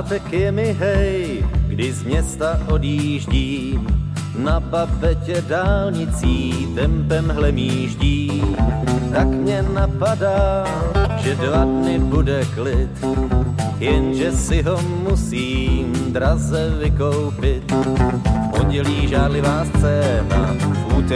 pátek je mi hej, kdy z města odjíždím, na babetě dálnicí tempem hlemíždí. Tak mě napadá, že 2 dny bude klid, jenže si ho musím draze vykoupit. V pondělí žádlivá scéna,